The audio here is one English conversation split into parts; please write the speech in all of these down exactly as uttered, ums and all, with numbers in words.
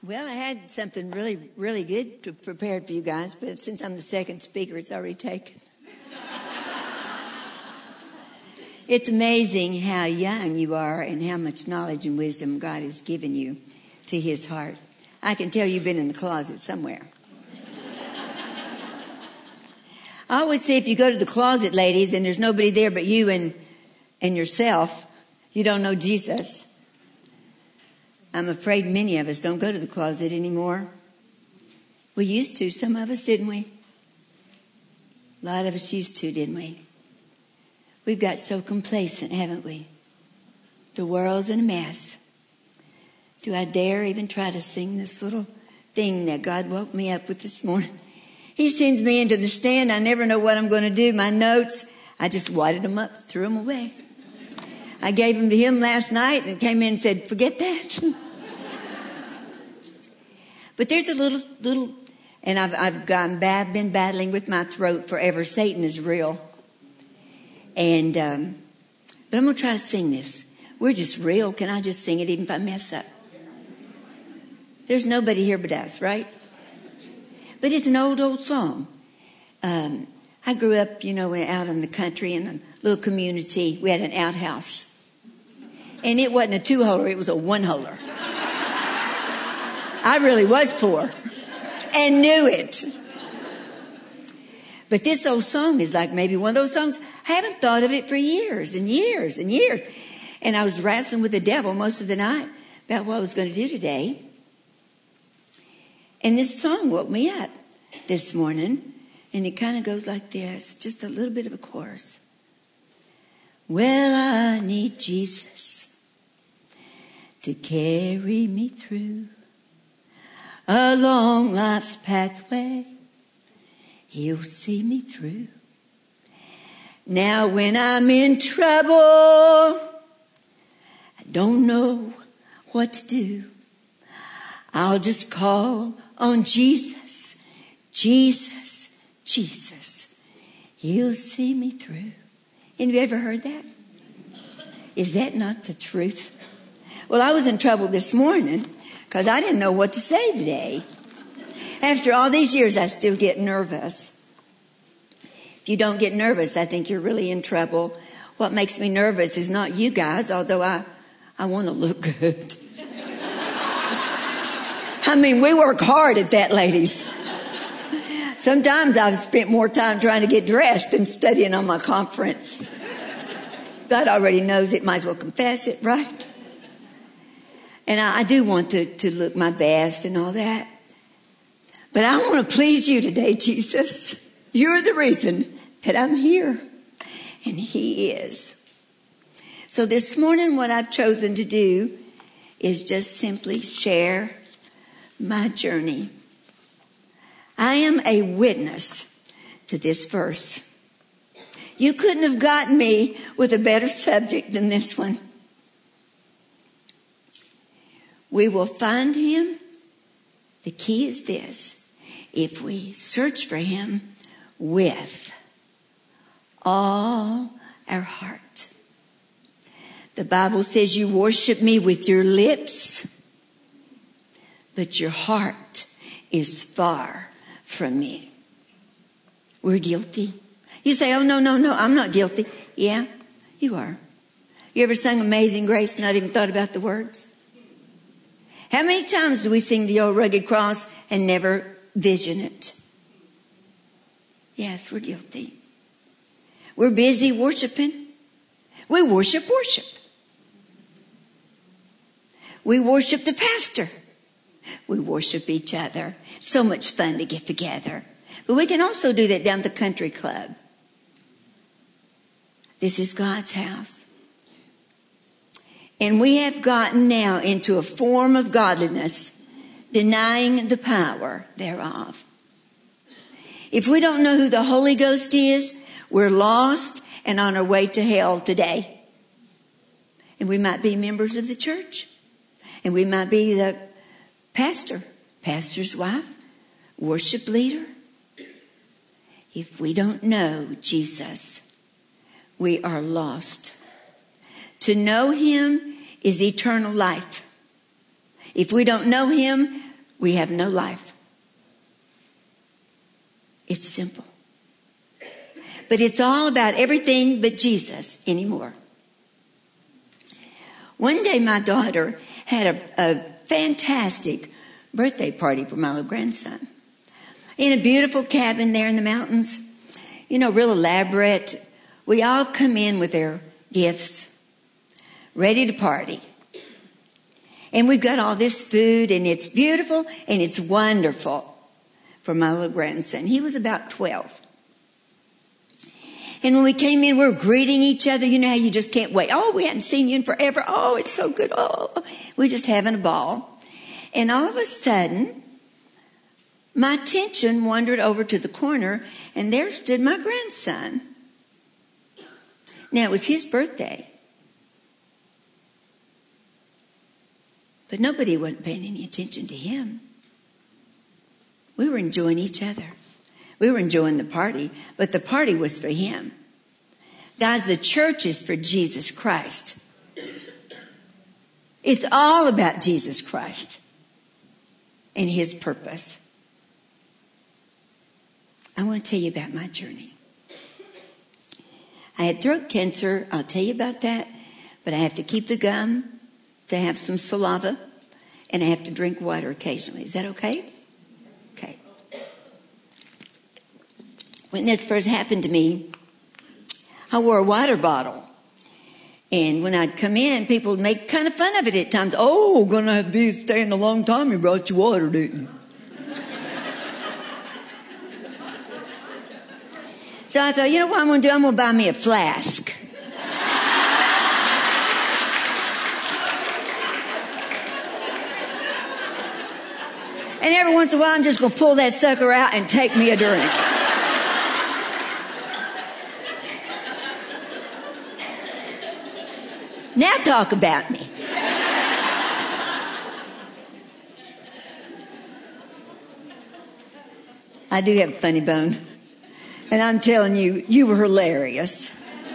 Well, I had something really, really good to prepare for you guys, but since I'm the second speaker, it's already taken. It's amazing how young you are and how much knowledge and wisdom God has given you to His heart. I can tell you've been in the closet somewhere. I always say if you go to the closet, ladies, and there's nobody there but you and, and yourself, you don't know Jesus. I'm afraid many of us don't go to the closet anymore. We used to, some of us, didn't we? A lot of us used to, didn't we? We've got so complacent, haven't we? The world's in a mess. Do I dare even try to sing this little thing that God woke me up with this morning? He sends me into the stand. I never know what I'm going to do. My notes, I just wadded them up, threw them away. I gave them to him last night and came in and said, forget that. But there's a little, little, and I've, I've gone bad, been battling with my throat forever. Satan is real. And, um, but I'm going to try to sing this. We're just real. Can I just sing it even if I mess up? There's nobody here but us, right? But it's an old, old song. Um, I grew up, you know, out in the country in a little community. We had an outhouse. And it wasn't a two-holer, it was a one-holer. I really was poor and knew it. But this old song is like maybe one of those songs. I haven't thought of it for years and years and years. And I was wrestling with the devil most of the night about what I was going to do today. And this song woke me up this morning. And it kind of goes like this, just a little bit of a chorus. Well, I need Jesus to carry me through along life's pathway. He'll see me through. Now when I'm in trouble, I don't know what to do. I'll just call on Jesus, Jesus, Jesus. He'll see me through. Have you ever heard that? Is that not the truth? Well, I was in trouble this morning because I didn't know what to say today. After all these years, I still get nervous. If you don't get nervous, I think you're really in trouble. What makes me nervous is not you guys, although I, I want to look good. I mean, we work hard at that, ladies. Sometimes I've spent more time trying to get dressed than studying on my conference. God already knows it. Might as well confess it, right? And I, I do want to, to look my best and all that. But I want to please you today, Jesus. You're the reason that I'm here. And He is. So this morning, what I've chosen to do is just simply share my journey. I am a witness to this verse. You couldn't have gotten me with a better subject than this one. We will find Him. The key is this. If we search for Him with all our heart. The Bible says you worship me with your lips, but your heart is far from me. We're guilty. You say, oh, no, no, no, I'm not guilty. Yeah, you are. You ever sung Amazing Grace and not even thought about the words? How many times do we sing the old rugged cross and never vision it? Yes, we're guilty. We're busy worshiping. We worship worship. We worship the pastor. We worship each other. So much fun to get together. But we can also do that down at the country club. This is God's house. And we have gotten now into a form of godliness, denying the power thereof. If we don't know who the Holy Ghost is, we're lost and on our way to hell today. And we might be members of the church. And we might be the pastor, pastor's wife, worship leader. If we don't know Jesus, we are lost. To know Him is eternal life. If we don't know Him, we have no life. It's simple. But it's all about everything but Jesus anymore. One day my daughter had a, a fantastic birthday party for my little grandson. In a beautiful cabin there in the mountains. You know, real elaborate. We all come in with our gifts, ready to party. And we've got all this food, and it's beautiful, and it's wonderful for my little grandson. He was about twelve. And when we came in, we were greeting each other. You know how you just can't wait. Oh, we hadn't seen you in forever. Oh, it's so good. Oh, we're just having a ball. And all of a sudden, my attention wandered over to the corner, and there stood my grandson. Now, it was his birthday. But nobody wasn't paying any attention to him. We were enjoying each other. We were enjoying the party, but the party was for him. Guys, the church is for Jesus Christ. It's all about Jesus Christ and his purpose. I want to tell you about my journey. I had throat cancer. I'll tell you about that. But I have to keep the gum, to have some saliva, and I have to drink water occasionally. Is that okay? Okay. When this first happened to me, I wore a water bottle. And when I'd come in, people would make kind of fun of it at times. Oh, gonna have to be staying a long time. You brought your water, didn't you? So I thought, you know what I'm going to do? I'm going to buy me a flask. And every once in a while, I'm just going to pull that sucker out and take me a drink. Now talk about me. I do have a funny bone. And I'm telling you, you were hilarious.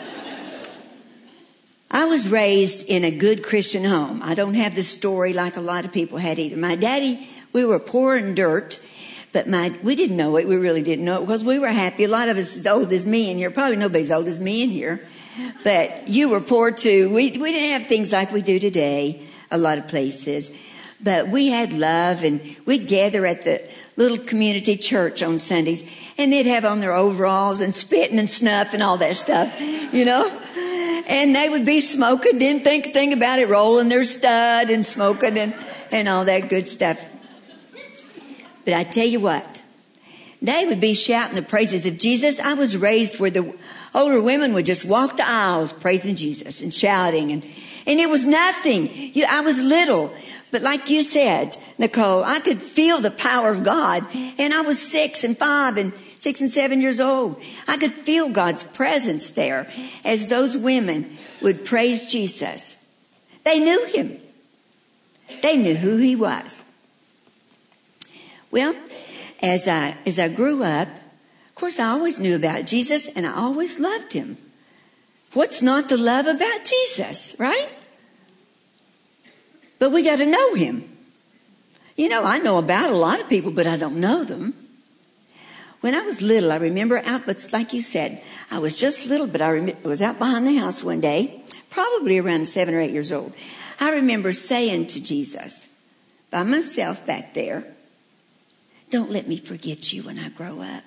I was raised in a good Christian home. I don't have the story like a lot of people had either. My daddy, we were poor and dirt, but my we didn't know it. We really didn't know it because we were happy. A lot of us as old as me in here. Probably nobody's old as me in here. But you were poor too. We we didn't have things like we do today, a lot of places. But we had love, and we'd gather at the little community church on Sundays, and they'd have on their overalls and spitting and snuff and all that stuff, you know. And they would be smoking, didn't think a thing about it, rolling their stud and smoking and, and all that good stuff. But I tell you what, they would be shouting the praises of Jesus. I was raised where the older women would just walk the aisles praising Jesus and shouting. And, and it was nothing. You, I was little. But like you said, Nicole, I could feel the power of God. And I was six and five and six and seven years old. I could feel God's presence there as those women would praise Jesus. They knew him. They knew who he was. Well, as I, as I grew up, of course, I always knew about Jesus and I always loved him. What's not to love about Jesus, right? But we got to know him. You know, I know about a lot of people, but I don't know them. When I was little, I remember out, but like you said, I was just little, but I rem- was out behind the house one day, probably around seven or eight years old. I remember saying to Jesus, by myself back there, don't let me forget you when I grow up.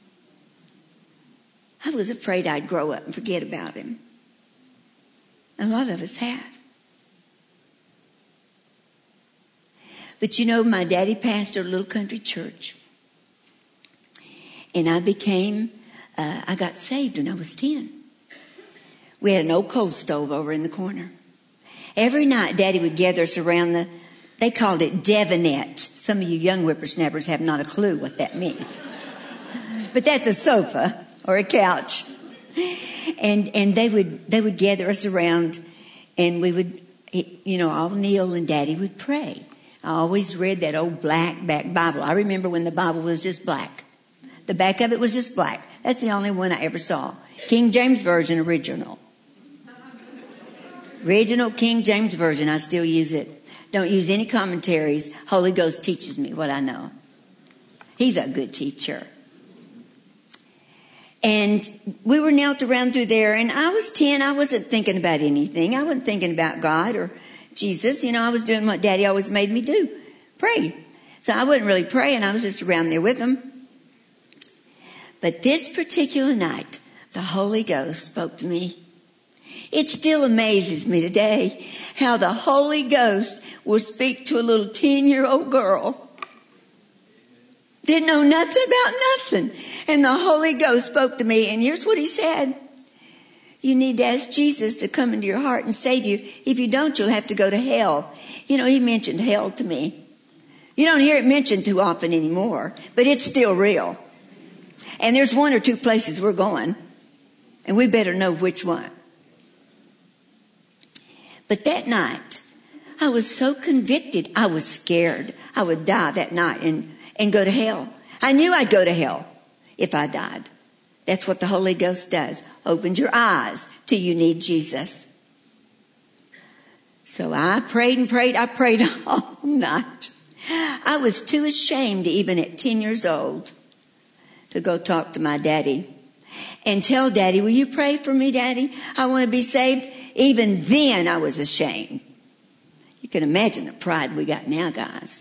I was afraid I'd grow up and forget about him. A lot of us have. But you know, my daddy pastored a little country church. And I became, uh, I got saved when I was ten. We had an old coal stove over in the corner. Every night, Daddy would gather us around the, they called it Devonette. Some of you young whippersnappers have not a clue what that means. But that's a sofa or a couch. And and they would they would gather us around, and we would, you know, all kneel and Daddy would pray. I always read that old black back Bible. I remember when the Bible was just black. The back of it was just black. That's the only one I ever saw. King James Version original. Original King James Version. I still use it. Don't use any commentaries. Holy Ghost teaches me what I know. He's a good teacher. And we were knelt around through there, and I was ten. I wasn't thinking about anything. I wasn't thinking about God or Jesus. You know, I was doing what Daddy always made me do, pray. So I wasn't really praying. I was just around there with him. But this particular night, the Holy Ghost spoke to me. It still amazes me today how the Holy Ghost will speak to a little ten-year-old girl. Didn't know nothing about nothing. And the Holy Ghost spoke to me, and here's what he said. You need to ask Jesus to come into your heart and save you. If you don't, you'll have to go to hell. You know, he mentioned hell to me. You don't hear it mentioned too often anymore, but it's still real. And there's one or two places we're going, and we better know which one. But that night, I was so convicted. I was scared I would die that night and, and go to hell. I knew I'd go to hell if I died. That's what the Holy Ghost does. Opens your eyes till you need Jesus. So I prayed and prayed. I prayed all night. I was too ashamed, even at ten years old, to go talk to my daddy and tell Daddy, will you pray for me, Daddy? I want to be saved. Even then I was ashamed. You can imagine the pride we got now, guys.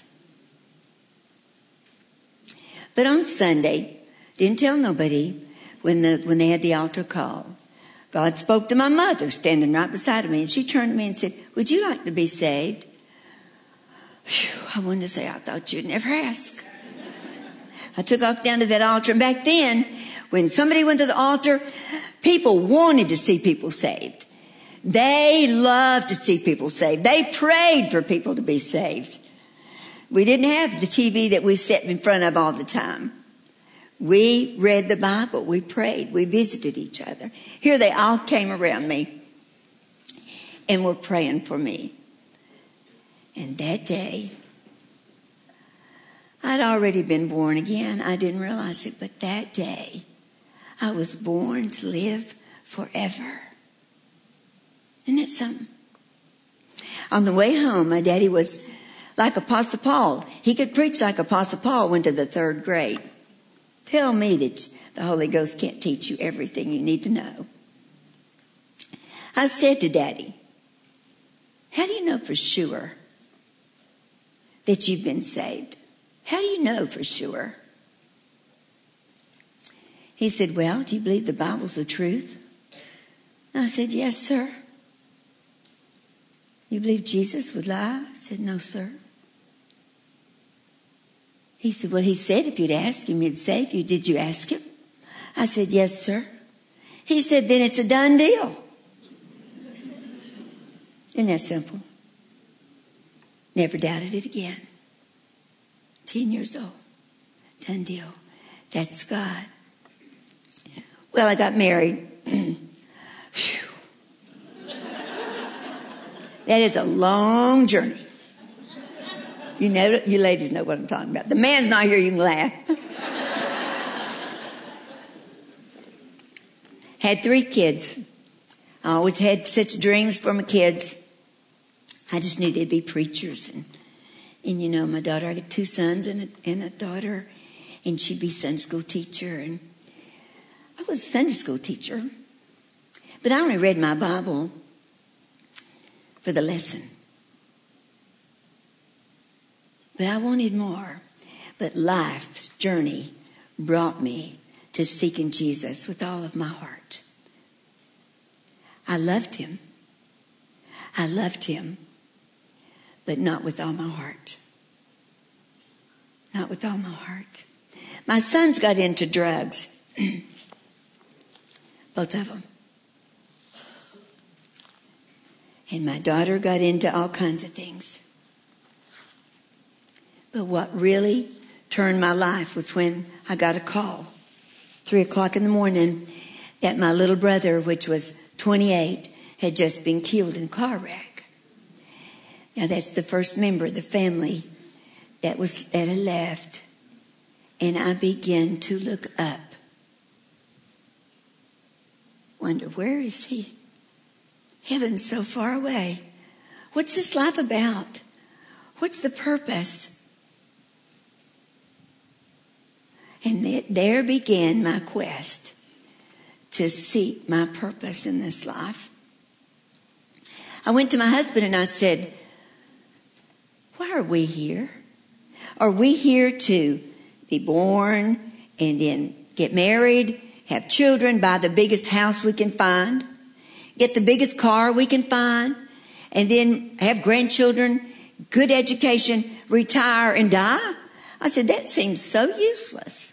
But on Sunday, didn't tell nobody when the when they had the altar call. God spoke to my mother standing right beside me, and she turned to me and said, would you like to be saved? Whew, I wanted to say, I thought you'd never ask. I took off down to that altar, and back then, when somebody went to the altar, people wanted to see people saved. They loved to see people saved. They prayed for people to be saved. We didn't have the T V that we sat in front of all the time. We read the Bible. We prayed. We visited each other. Here they all came around me and were praying for me. And that day, I'd already been born again. I didn't realize it, but that day, I was born to live forever. Isn't that something? On the way home, my daddy was like Apostle Paul. He could preach like Apostle Paul, went to the third grade. Tell me that the Holy Ghost can't teach you everything you need to know. I said to Daddy, how do you know for sure that you've been saved? How do you know for sure? He said, well, do you believe the Bible's the truth? I said, yes, sir. You believe Jesus would lie? I said, no, sir. He said, well, he said if you'd ask him, he'd save you. Did you ask him? I said, yes, sir. He said, then it's a done deal. Isn't that simple? Never doubted it again. Ten years old. Done deal. That's God. Well, I got married. That is a long journey. You know, you ladies know what I'm talking about. The man's not here, you can laugh. Had three kids. I always had such dreams for my kids. I just knew they'd be preachers. And, and you know, my daughter, I got two sons and a, and a daughter, and she'd be Sunday school teacher. And I was a Sunday school teacher. But I only read my Bible for the lesson. But I wanted more. But life's journey brought me to seeking Jesus with all of my heart. I loved him. I loved him. But not with all my heart. Not with all my heart. My sons got into drugs. Both of them. And my daughter got into all kinds of things. But what really turned my life was when I got a call, three o'clock in the morning, that my little brother, which was twenty-eight, had just been killed in a car wreck. Now that's the first member of the family that was that had left. And I began to look up. Wonder, where is he? Heaven's so far away. What's this life about? What's the purpose? And there began my quest to seek my purpose in this life. I went to my husband and I said, why are we here? Are we here to be born and then get married, have children, buy the biggest house we can find, get the biggest car we can find, and then have grandchildren, good education, retire and die? I said, that seems so useless.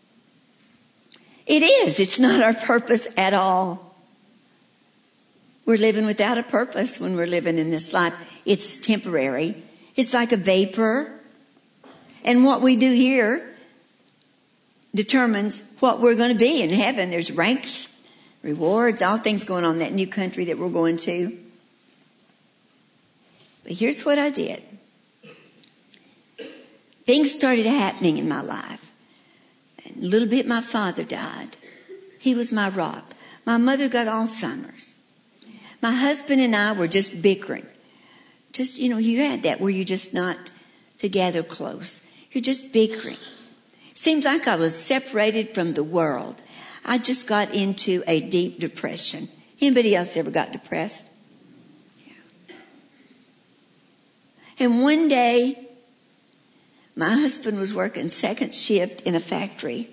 It is. It's not our purpose at all. We're living without a purpose when we're living in this life. It's temporary. It's like a vapor. And what we do here determines what we're going to be in heaven. There's ranks, rewards, all things going on in that new country that we're going to. But here's what I did. Things started happening in my life. And a little bit my father died. He was my rock. My mother got Alzheimer's. My husband and I were just bickering. Just, you know, you had that where you're just not together close. You're just bickering. Seems like I was separated from the world. I just got into a deep depression. Anybody else ever got depressed? Yeah. And one day, my husband was working second shift in a factory.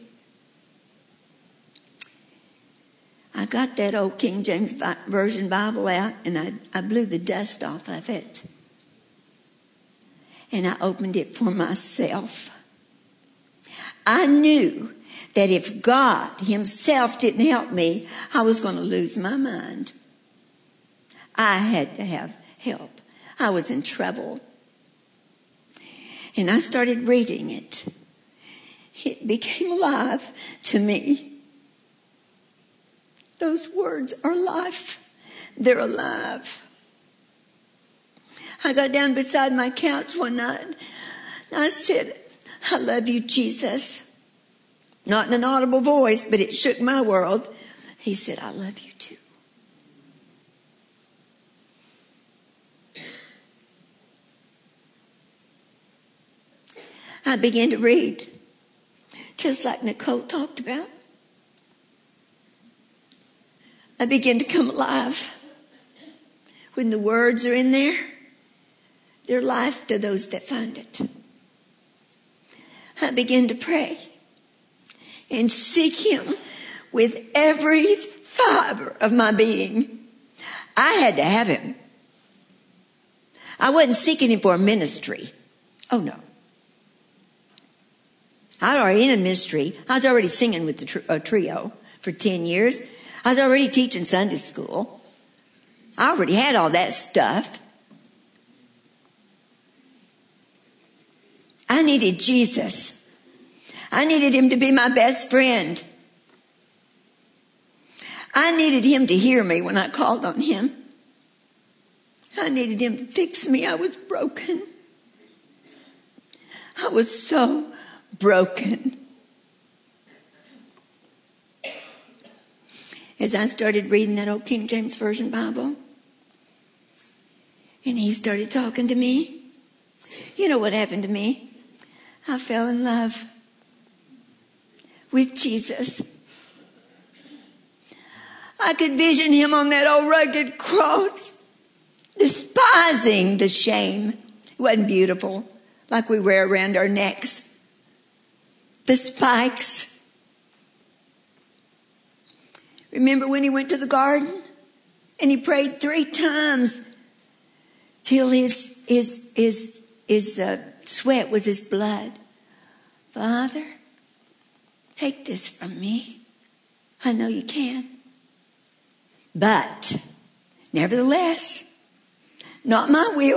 I got that old King James Version Bible out and I, I blew the dust off of it. And I opened it for myself. I knew that if God himself didn't help me, I was going to lose my mind. I had to have help. I was in trouble. And I started reading it. It became alive to me. Those words are life. They're alive. I got down beside my couch one night. And I said, I love you, Jesus. Not in an audible voice, but it shook my world. He said, I love you too. I began to read, just like Nicole talked about. I began to come alive. When the words are in there, they're life to those that find it. I began to pray and seek him with every fiber of my being. I had to have him. I wasn't seeking him for a ministry. Oh, no. I was already in a ministry. I was already singing with the tr- a trio for ten years. I was already teaching Sunday school. I already had all that stuff. I needed Jesus. I needed him to be my best friend. I needed him to hear me when I called on him. I needed him to fix me. I was broken. I was so broken. As I started reading that old King James Version Bible, and he started talking to me, you know what happened to me? I fell in love with Jesus. I could vision him on that old rugged cross, despising the shame. It wasn't beautiful, like we wear around our necks. The spikes. Remember when he went to the garden and he prayed three times till his his his his uh, sweat was his blood. Father, take this from me. I know you can. But nevertheless, not my will.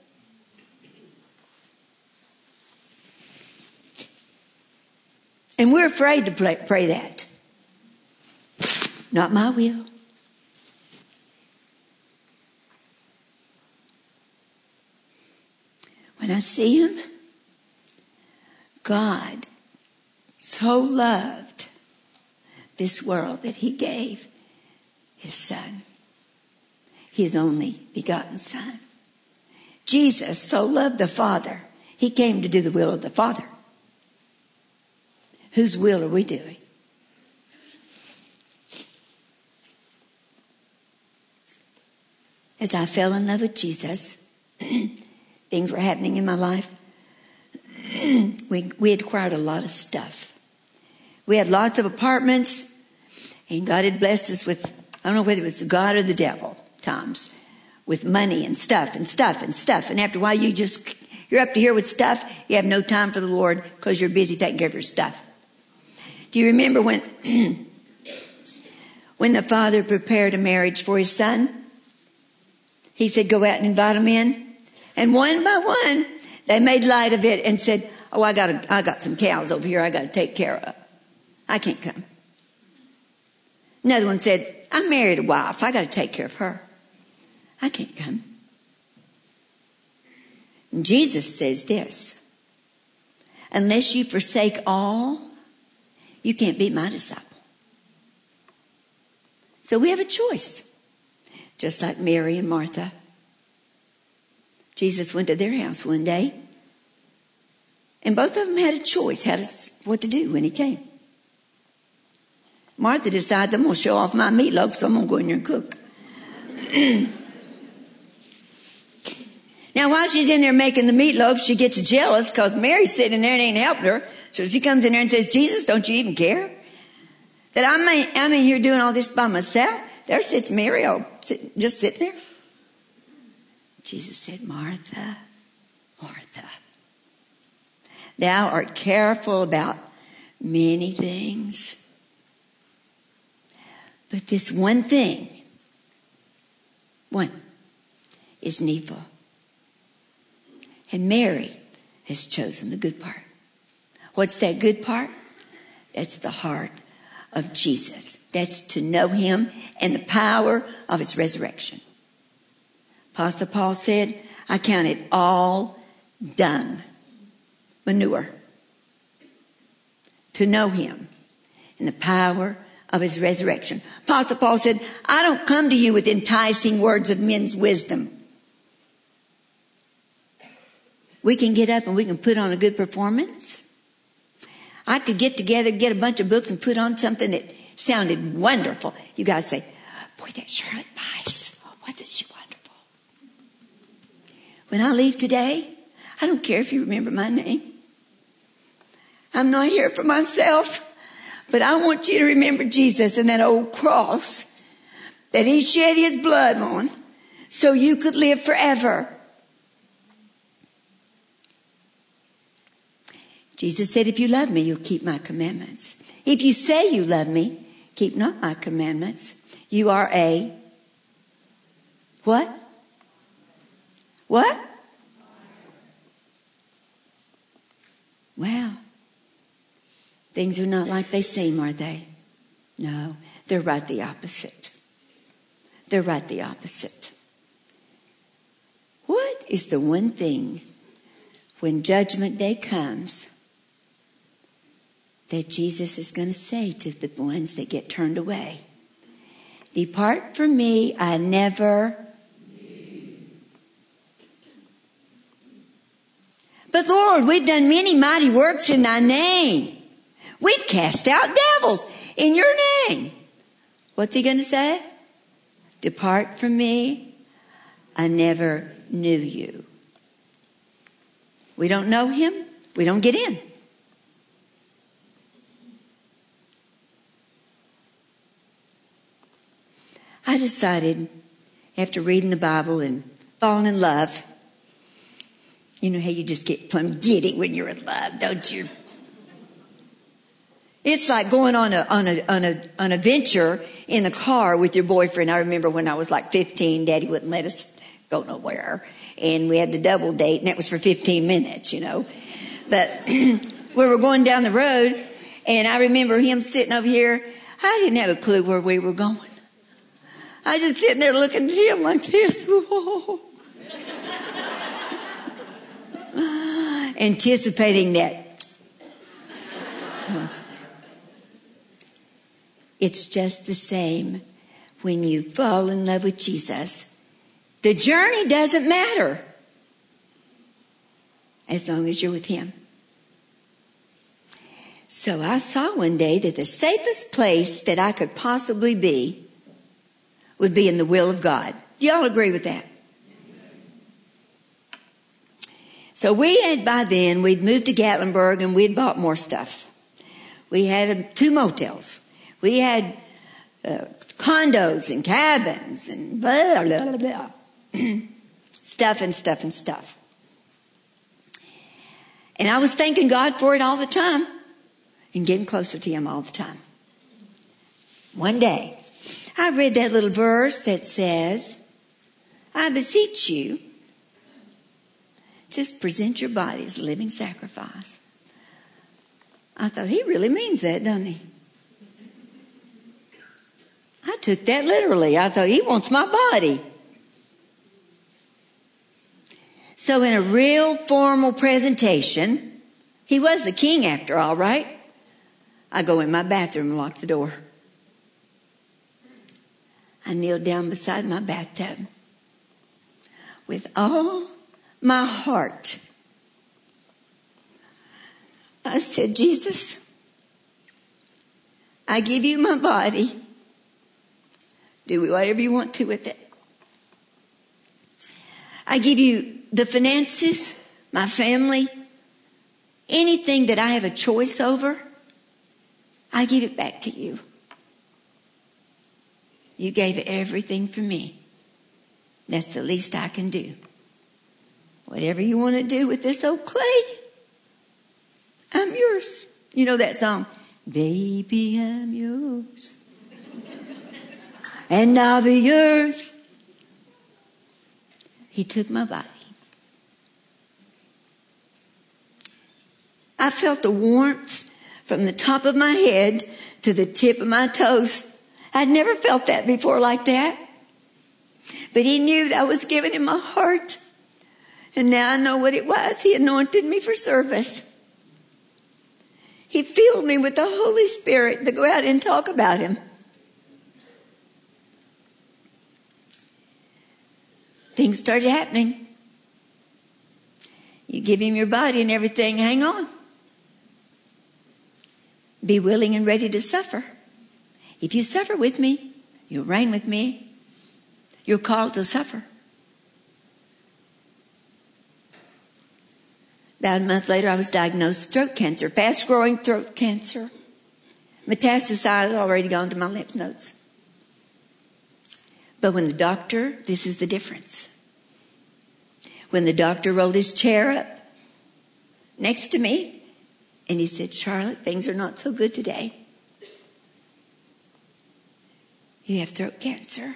And we're afraid to pray, pray that. Not my will. When I see him, God so loved this world that he gave his son, his only begotten son, Jesus so loved the Father, he came to do the will of the Father. Whose will are we doing? As I fell in love with Jesus, things were happening in my life. we, we had acquired a lot of stuff. We had lots of apartments, and God had blessed us with, I don't know whether it was God or the devil, times, with money and stuff and stuff and stuff. And after a while, you just, you're up to here with stuff. You have no time for the Lord because you're busy taking care of your stuff. Do you remember when, when the father prepared a marriage for his son? He said, go out and invite them in. And one by one, they made light of it and said, oh, I got a, I got some cows over here I got to take care of. I can't come. Another one said, I married a wife. I got to take care of her. I can't come. And Jesus says this, unless you forsake all, you can't be my disciple. So we have a choice. Just like Mary and Martha. Jesus went to their house one day. And both of them had a choice, had a, what to do when he came. Martha decides, I'm going to show off my meatloaf, so I'm going to go in there and cook. Now, while she's in there making the meatloaf, she gets jealous because Mary's sitting there and ain't helping her. So she comes in there and says, Jesus, don't you even care? That I'm, I'm in here doing all this by myself? There sits Mary, oh, sit, just sitting there. Jesus said, Martha, Martha, thou art careful about many things. But this one thing, one, is needful. And Mary has chosen the good part. What's that good part? That's the heart of Jesus. That's to know him and the power of his resurrection. Apostle Paul said, I count it all dung, manure, to know him and the power of his resurrection. Apostle Paul said, I don't come to you with enticing words of men's wisdom. We can get up and we can put on a good performance. I could get together, get a bunch of books and put on something that sounded wonderful. You guys say, boy, that Charlotte Weiss, oh, wasn't she wonderful? When I leave today, I don't care if you remember my name. I'm not here for myself, but I want you to remember Jesus and that old cross that he shed his blood on so you could live forever. Jesus said, if you love me, you'll keep my commandments. If you say you love me, keep not my commandments. You are a what? What? Wow. Things are not like they seem, are they? No, they're right the opposite. They're right the opposite. What is the one thing when Judgment Day comes that Jesus is going to say to the ones that get turned away? Depart from me, I never. But Lord, we've done many mighty works in thy name. We've cast out devils in your name. What's he going to say? Depart from me, I never knew you. We don't know him, we don't get in. I decided, after reading the Bible and falling in love, you know how you just get plumb giddy when you're in love, don't you? It's like going on a on a on a on a venture in a car with your boyfriend. I remember when I was like fifteen, Daddy wouldn't let us go nowhere, and we had to double date, and that was for fifteen minutes, you know. But we were going down the road, and I remember him sitting over here. I didn't have a clue where we were going. I just sitting there looking at him like this. Whoa. Anticipating that. It's just the same when you fall in love with Jesus. The journey doesn't matter. as long as you're with Him. So I saw one day that the safest place that I could possibly be would be in the will of God. Do y'all agree with that? So we had, by then, we'd moved to Gatlinburg and we'd bought more stuff. We had two motels. We had uh, condos and cabins and blah, blah, blah, blah. Stuff and stuff and stuff. And I was thanking God for it all the time and getting closer to Him all the time. One day, I read that little verse that says, I beseech you, just present your body as a living sacrifice. I thought, he really means that, doesn't he? I took that literally. I thought, he wants my body. So in a real formal presentation, he was the king after all, right? I go in my bathroom and lock the door. I kneeled down beside my bathtub with all my heart. I said, Jesus, I give you my body. Do whatever you want to with it. I give you the finances, my family, anything that I have a choice over, I give it back to you. You gave everything for me. That's the least I can do. Whatever you want to do with this old clay, I'm yours. You know that song? Baby, I'm yours. And I'll be yours. He took my body. I felt the warmth from the top of my head to the tip of my toes. I'd never felt that before like that. But He knew that I was giving Him my heart. And now I know what it was. He anointed me for service. He filled me with the Holy Spirit to go out and talk about Him. Things started happening. You give Him your body and everything, hang on. Be willing and ready to suffer. If you suffer with me, you'll reign with me. You're called to suffer. About a month later, I was diagnosed with throat cancer, fast-growing throat cancer. Metastasized, had already gone to my lymph nodes. But when the doctor, this is the difference. When the doctor rolled his chair up next to me, and he said, Charlotte, things are not so good today. You have throat cancer.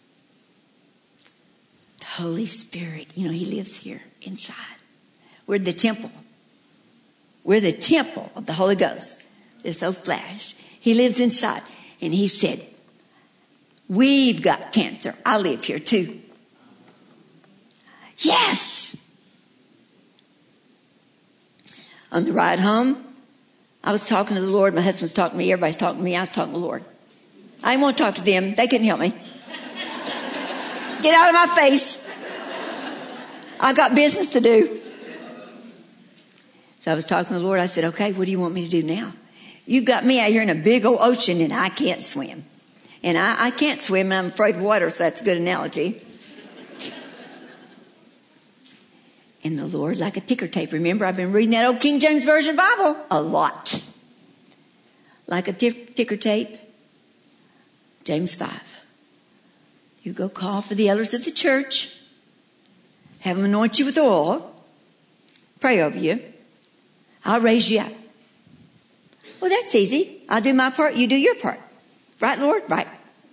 The Holy Spirit, you know, He lives here inside. We're the temple. We're the temple of the Holy Ghost. This old flash. He lives inside. And He said, we've got cancer. I live here too. Yes. On the ride home, I was talking to the Lord. My husband was talking to me. Everybody's talking to me. I was talking to the Lord. I didn't want to talk to them. They couldn't help me. Get out of my face. I've got business to do. So I was talking to the Lord. I said, okay, what do you want me to do now? You've got me out here in a big old ocean and I can't swim. And I, I can't swim and I'm afraid of water, so that's a good analogy. And the Lord, like a ticker tape. Remember, I've been reading that old King James Version Bible a lot. Like a t- ticker tape. James five. You go call for the elders of the church. Have them anoint you with oil. Pray over you. I'll raise you up. Well, that's easy. I'll do my part. You do your part. Right, Lord? Right.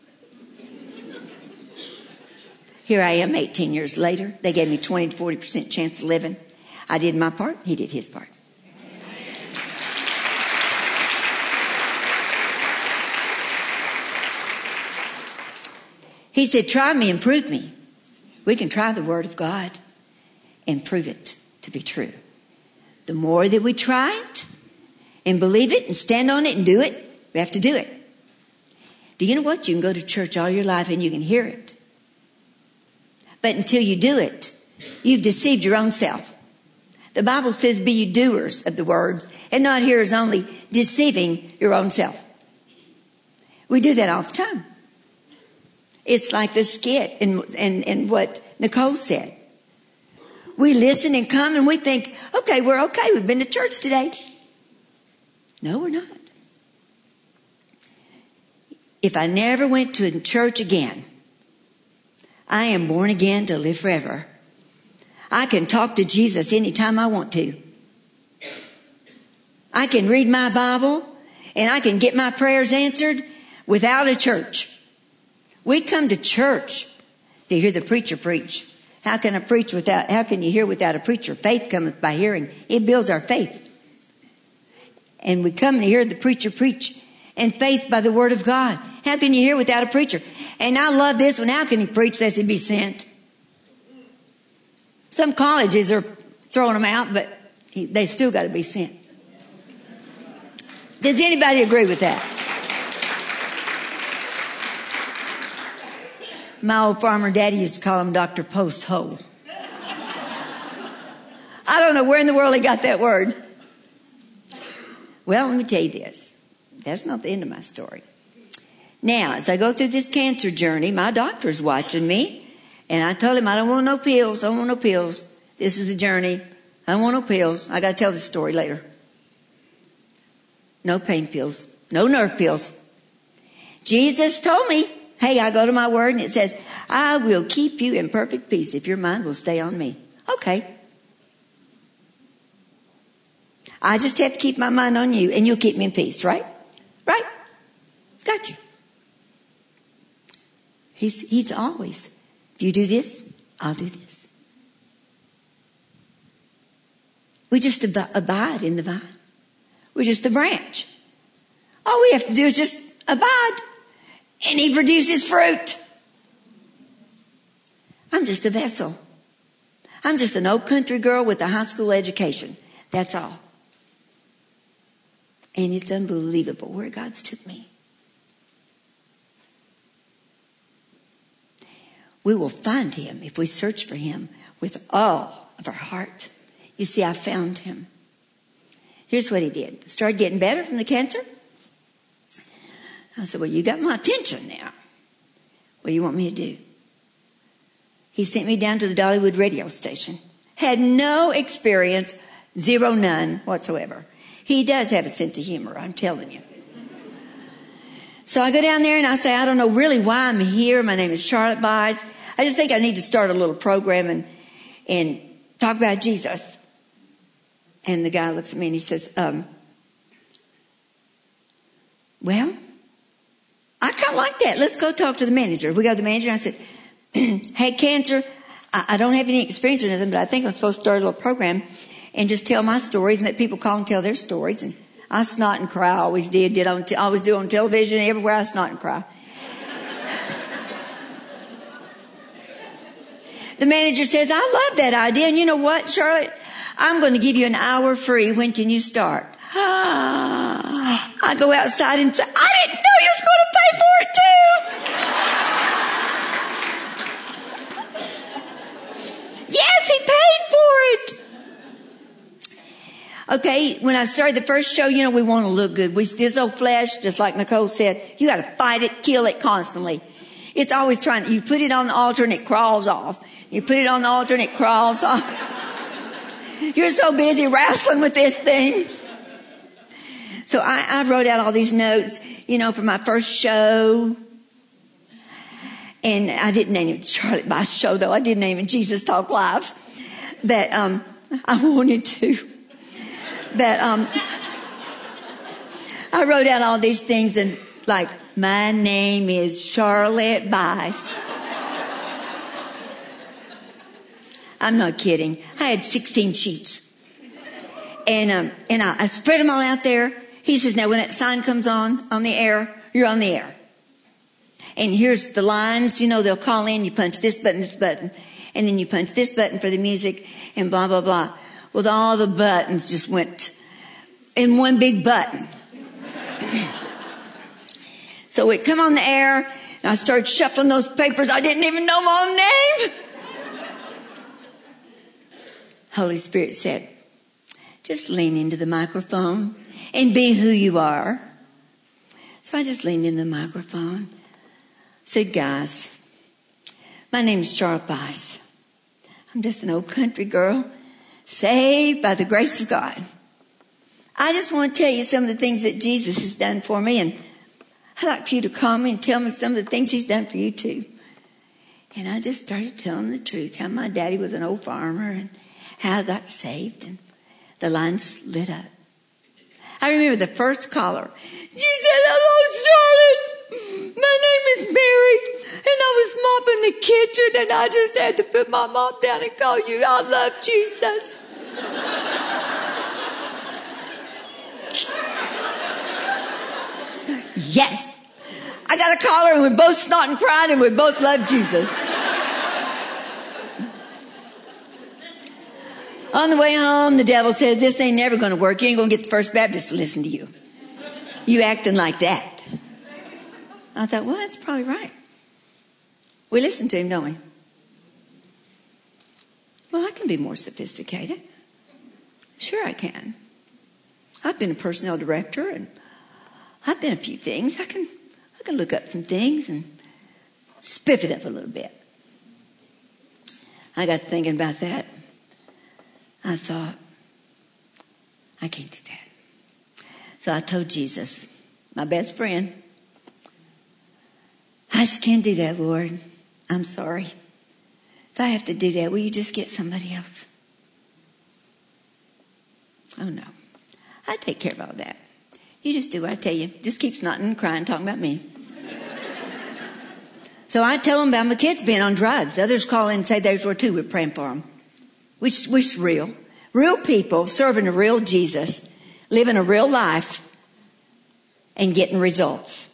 Here I am eighteen years later. They gave me twenty to forty percent chance of living. I did my part. He did his part. He said, try me and prove me. We can try the Word of God and prove it to be true. The more that we try it and believe it and stand on it and do it, we have to do it. Do you know what? You can go to church all your life and you can hear it. But until you do it, you've deceived your own self. The Bible says, be ye doers of the words and not hearers only, deceiving your own self. We do that all the time. It's like the skit and, and, and what Nicole said. We listen and come and we think, okay, we're okay. We've been to church today. No, we're not. If I never went to church again, I am born again to live forever. I can talk to Jesus anytime I want to. I can read my Bible and I can get my prayers answered without a church. We come to church to hear the preacher preach. How can I preach without, how can you hear without a preacher? Faith cometh by hearing. It builds our faith. And we come to hear the preacher preach, and faith by the word of God. How can you hear without a preacher? And I love this one. How can he preach unless he be sent? Some colleges are throwing them out, but he, they still got to be sent. Does anybody agree with that? My old farmer daddy used to call him Doctor Post Hole. I don't know where in the world he got that word. Well, let me tell you this. That's not the end of my story. Now, as I go through this cancer journey, my doctor's watching me. And I told him, I don't want no pills. I don't want no pills. This is a journey. I don't want no pills. I got to tell this story later. No pain pills. No nerve pills. Jesus told me, hey, I go to my word and it says, I will keep you in perfect peace if your mind will stay on me. Okay. I just have to keep my mind on you and you'll keep me in peace, right? Right? Got you. He's, he's always, if you do this, I'll do this. We just ab- abide in the vine. We're just the branch. All we have to do is just abide. And he produces fruit. I'm just a vessel. I'm just an old country girl with a high school education. That's all. And it's unbelievable where God's took me. We will find him if we search for him with all of our heart. You see, I found him. Here's what he did. Started getting better from the cancer. I said, well, you got my attention now. What do you want me to do? He sent me down to the Dollywood radio station. Had no experience, zero, none whatsoever. He does have a sense of humor, I'm telling you. So I go down there and I say, I don't know really why I'm here. My name is Charlotte Bice. I just think I need to start a little program and, and talk about Jesus. And the guy looks at me and he says, um, well, I kind of like that. Let's go talk to the manager. We got to the manager and I said, hey, cancer, I, I don't have any experience in anything, but I think I'm supposed to start a little program and just tell my stories and let people call and tell their stories. And I snot and cry. I always did. Did on t- always do on television. Everywhere I snot and cry. The manager says, I love that idea. And you know what, Charlotte? I'm going to give you an hour free. When can you start? I go outside and say, I didn't know you was going to pay for it too. Yes, he paid for it. Okay, when I started the first show, you know, we want to look good. We, this old flesh, just like Nicole said, you got to fight it, kill it constantly. It's always trying, you put it on the altar and it crawls off. You put it on the altar and it crawls off. You're so busy wrestling with this thing. So I, I wrote out all these notes, you know, for my first show. And I didn't name it Charlotte Bice Show, though. I did name it Jesus Talk Live. That um, I wanted to. That um, I wrote out all these things and like, my name is Charlotte Bice. I'm not kidding. I had sixteen sheets. And um, and I, I spread them all out there. He says, now when that sign comes on, on the air, you're on the air. And here's the lines, you know, they'll call in, you punch this button, this button. And then you punch this button for the music and blah, blah, blah. Well, all the buttons just went in one big button. So it come on the air and I started shuffling those papers. I didn't even know my own name. Holy Spirit said, just lean into the microphone and be who you are. So I just leaned in the microphone. Said, guys, my name is Charlotte Bice. I'm just an old country girl saved by the grace of God. I just want to tell you some of the things that Jesus has done for me, and I'd like for you to call me and tell me some of the things he's done for you too. And I just started telling the truth, how my daddy was an old farmer and how I got saved, and the lines lit up. I remember the first caller. She said, hello, Charlotte. My name is Mary, and I was mopping the kitchen, and I just had to put my mop down and call you. I love Jesus. Yes. I got a caller, and we both snot and cried, and we both love Jesus. On the way home, the devil says, this ain't never going to work. You ain't going to get the First Baptist to listen to you. You acting like that. I thought, well, that's probably right. We listen to him, don't we? Well, I can be more sophisticated. Sure I can. I've been a personnel director, and I've been a few things. I can I can look up some things and spiff it up a little bit. I got thinking about that. I thought, I can't do that. So I told Jesus, my best friend, I just can't do that, Lord. I'm sorry. If I have to do that, will you just get somebody else? Oh, no. I take care of all that. You just do what I tell you. Just keep snotting and crying, talking about me. So I tell them about my kids being on drugs. Others call in and say theirs were too. We're praying for them. Which, which is real. Real people serving a real Jesus, living a real life, and getting results.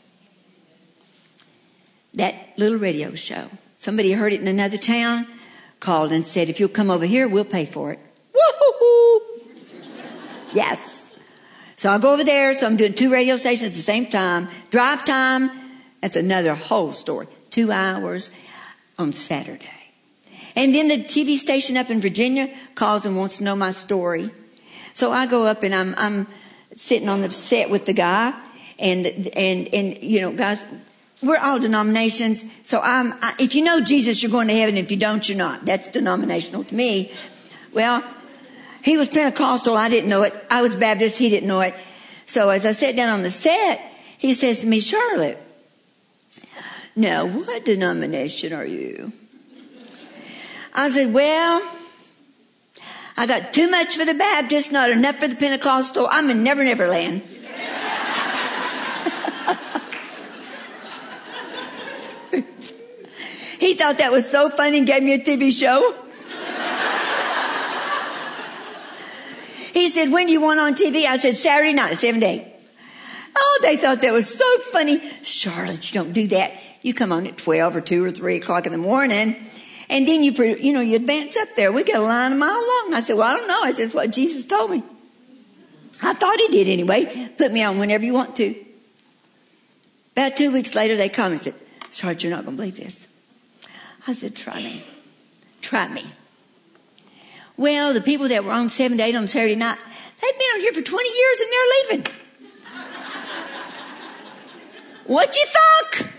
That little radio show. Somebody heard it in another town, called and said, if you'll come over here, we'll pay for it. Woo-hoo-hoo! Yes. So I go over there, so I'm doing two radio stations at the same time. Drive time, that's another whole story. Two hours on Saturday. And then the T V station up in Virginia calls and wants to know my story. So I go up and I'm I'm sitting on the set with the guy, and and and you know, guys, we're all denominations. So I'm I, if you know Jesus, you're going to heaven. If you don't, you're not. That's denominational to me. Well, he was Pentecostal. I didn't know it. I was Baptist. He didn't know it. So as I sat down on the set, he says to me, Charlotte, now what denomination are you? I said, well, I got too much for the Baptist, not enough for the Pentecostal. I'm in Never Never Land. He thought that was so funny and gave me a T V show. He said, when do you want on T V? I said, Saturday night, seven to eight. Oh, they thought that was so funny. Charlotte, you don't do that. You come on at twelve or two or three o'clock in the morning. And then you, you know, you advance up there. We got a line a mile long. I said, well, I don't know. It's just what Jesus told me. I thought he did anyway. Put me on whenever you want to. About two weeks later, they come and said, Charlotte, you're not going to believe this. I said, try me. Try me. Well, the people that were on seven to eight on Saturday night, they've been on here for twenty years and they're leaving. What you think?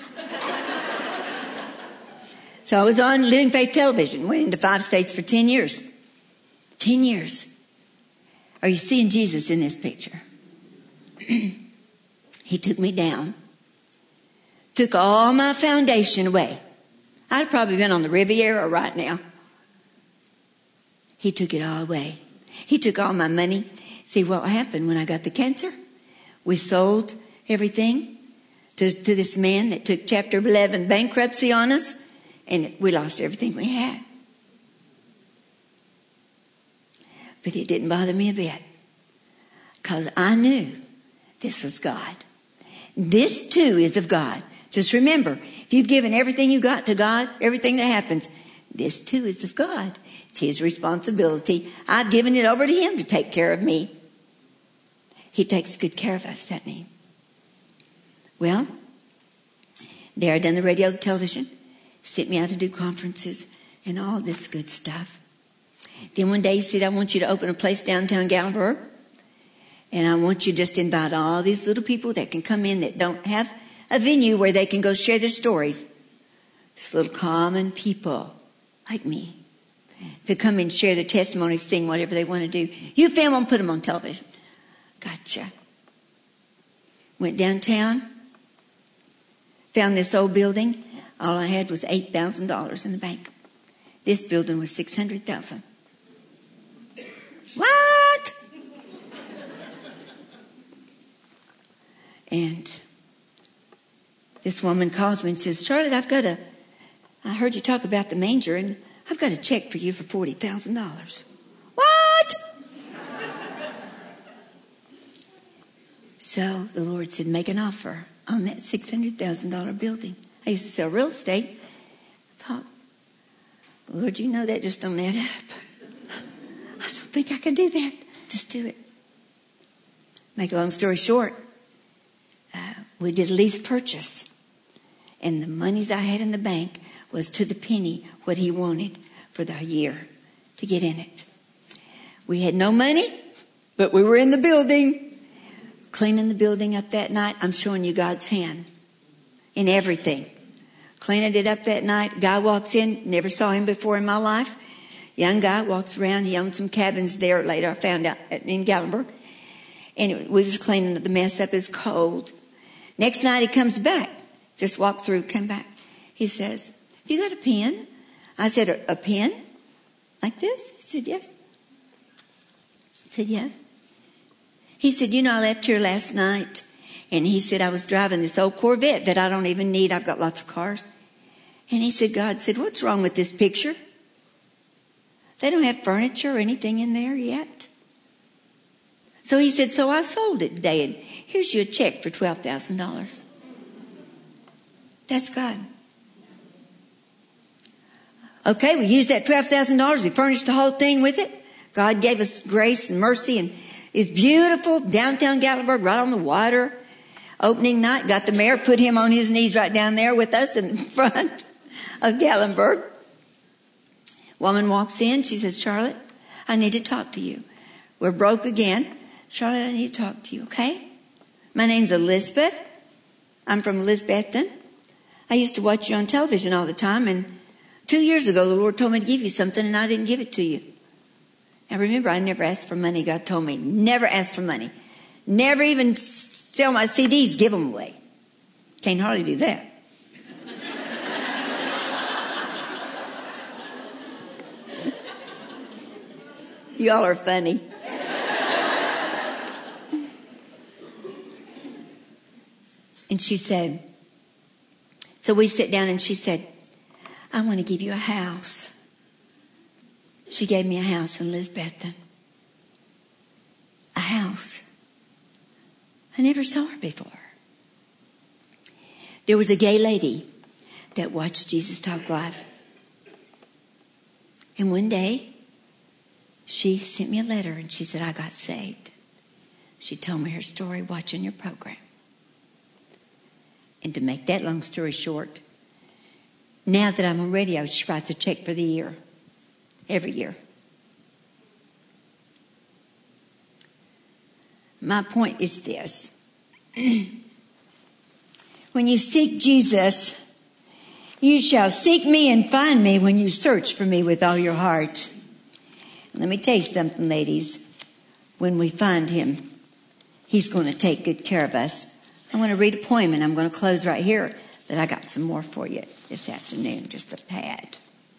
So I was on Living Faith Television, went into five states for ten years. Ten years. Are you seeing Jesus in this picture? He took me down. Took all my foundation away. I'd probably been on the Riviera right now. He took it all away. He took all my money. See what happened when I got the cancer? We sold everything to, to this man that took Chapter eleven bankruptcy on us. And we lost everything we had. But it didn't bother me a bit. Because I knew this was God. This too is of God. Just remember, if you've given everything you got to God, everything that happens, this too is of God. It's his responsibility. I've given it over to him to take care of me. He takes good care of us, doesn't he? Well, there I done the radio, the television. Sent me out to do conferences and all this good stuff. Then one day he said, I want you to open a place downtown Gatlinburg. And I want you just to invite all these little people that can come in that don't have a venue where they can go share their stories. Just little common people like me to come and share their testimony, sing whatever they want to do. You film them, put them on television. Gotcha. Went downtown, found this old building. All I had was eight thousand dollars in the bank. This building was six hundred thousand dollars. What? And this woman calls me and says, Charlotte, I've got a, I heard you talk about the manger, and I've got a check for you for forty thousand dollars. What? So the Lord said, make an offer on that six hundred thousand dollars building. I used to sell real estate. I thought, Lord, you know that just don't add up. I don't think I can do that. Just do it. Make a long story short, uh, we did a lease purchase. And the monies I had in the bank was to the penny what he wanted for the year to get in it. We had no money, but we were in the building, cleaning the building up that night. I'm showing you God's hand in everything. Cleaning it up that night. Guy walks in, never saw him before in my life. Young guy walks around. He owned some cabins there later. I found out in Gatlinburg. Anyway, we was cleaning the mess up. It's cold. Next night he comes back. Just walked through, come back. He says, have you got a pen? I said, a, a pen? Like this? He said, yes. I said, yes. He said, you know, I left here last night. And he said, I was driving this old Corvette that I don't even need. I've got lots of cars. And he said, God said, what's wrong with this picture? They don't have furniture or anything in there yet. So he said, so I sold it today. And here's you a check for twelve thousand dollars. That's God. Okay, we used that twelve thousand dollars. We furnished the whole thing with it. God gave us grace and mercy, and it's beautiful. Downtown Gatlinburg, right on the water. Opening night, got the mayor, put him on his knees right down there with us in front of Gatlinburg. Woman walks in. She says, Charlotte, I need to talk to you. We're broke again. Charlotte, I need to talk to you, okay? My name's Elizabeth. I'm from Elizabethton. I used to watch you on television all the time, and two years ago the Lord told me to give you something, and I didn't give it to you. Now remember, I never asked for money. God told me, never ask for money. Never even sell my C Ds, give them away. Can't hardly do that. Y'all are funny. And she said, so we sit down and she said, I want to give you a house. She gave me a house in Elizabethton. A house. I never saw her before. There was a gay lady that watched Jesus Talk Live. And one day, she sent me a letter and she said, I got saved. She told me her story watching your program. And to make that long story short, now that I'm on radio, she writes a check for the year. Every year. My point is this. When you seek Jesus, you shall seek me and find me when you search for me with all your heart. Let me tell you something, ladies. When we find him, he's going to take good care of us. I want to read a poem, and I'm going to close right here, but I got some more for you this afternoon, just a tad.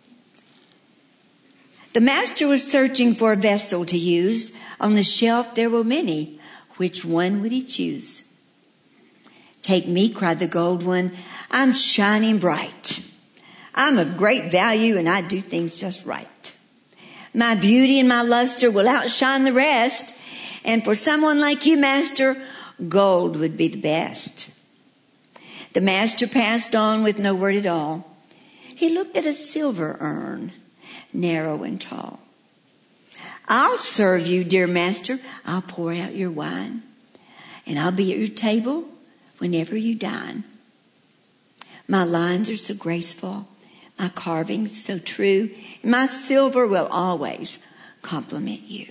The master was searching for a vessel to use. On the shelf there were many. Which one would he choose? Take me, cried the gold one. I'm shining bright. I'm of great value, and I do things just right. My beauty and my luster will outshine the rest. And for someone like you, master, gold would be the best. The master passed on with no word at all. He looked at a silver urn, narrow and tall. I'll serve you, dear master. I'll pour out your wine. And I'll be at your table whenever you dine. My lines are so graceful. My carvings so true. My silver will always compliment you.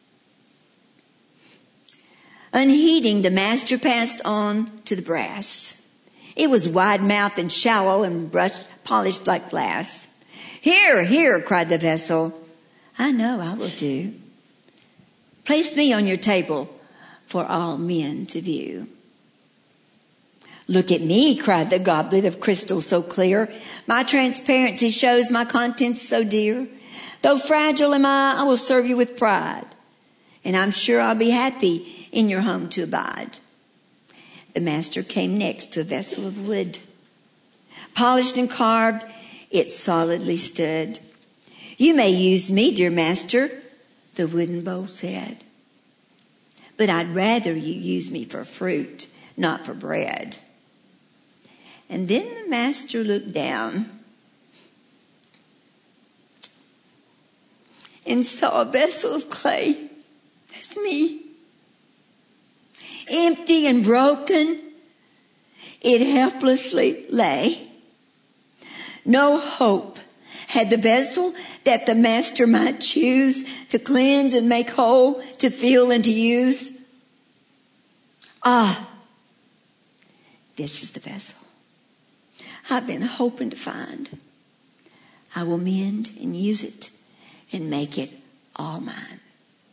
Unheeding, the master passed on to the brass. It was wide-mouthed and shallow and brushed, polished like glass. Here, here, cried the vessel. I know, I will do. Place me on your table for all men to view. Look at me, cried the goblet of crystal so clear. My transparency shows my contents so dear. Though fragile am I, I will serve you with pride. And I'm sure I'll be happy in your home to abide. The master came next to a vessel of wood. Polished and carved, it solidly stood. You may use me, dear master, the wooden bowl said. But I'd rather you use me for fruit, not for bread. And then the master looked down and saw a vessel of clay. That's me. Empty and broken, it helplessly lay. No hope had the vessel that the master might choose to cleanse and make whole, to fill and to use. Ah, this is the vessel I've been hoping to find. I will mend and use it and make it all mine.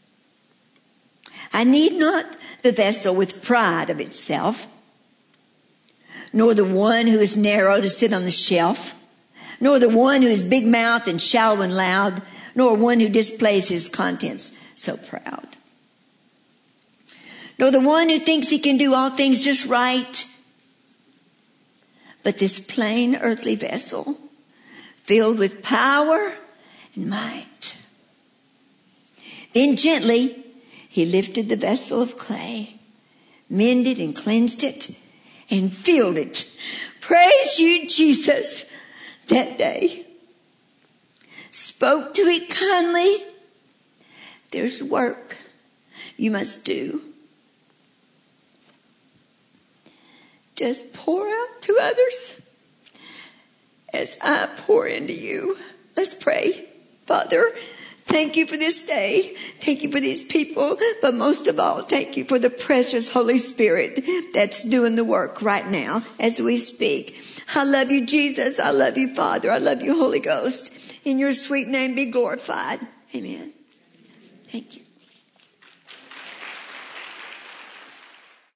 I need not the vessel with pride of itself, nor the one who is narrow to sit on the shelf, nor the one who is big-mouthed and shallow and loud, nor one who displays his contents so proud, nor the one who thinks he can do all things just right, but this plain earthly vessel filled with power and might. Then gently he lifted the vessel of clay, mended and cleansed it, and filled it. Praise you, Jesus, that day. Spoke to it kindly. There's work you must do. Just pour out to others as I pour into you. Let's pray. Father, thank you for this day. Thank you for these people. But most of all, thank you for the precious Holy Spirit that's doing the work right now as we speak. I love you, Jesus. I love you, Father. I love you, Holy Ghost. In your sweet name be glorified. Amen. Thank you.